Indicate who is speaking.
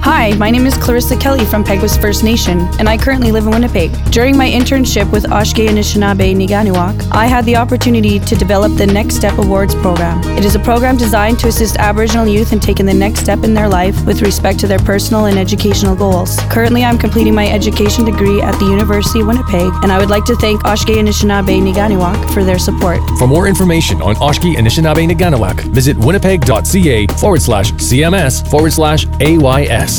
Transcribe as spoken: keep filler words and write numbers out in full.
Speaker 1: Hi, my name is Clarissa Kelly from Peguis First Nation, and I currently live in Winnipeg. During my internship with Oshge Anishinaabe Niganuak, I had the opportunity to develop the Next Step Awards program. It is a program designed to assist Aboriginal youth in taking the next step in their life with respect to their personal and educational goals. Currently, I'm completing my education degree at the University of Winnipeg, and I would like to thank Oshge Anishinaabe Niganuak for their support.
Speaker 2: For more information on Oshge Anishinaabe Niganuak, visit winnipeg.ca forward slash CMS forward slash AYS.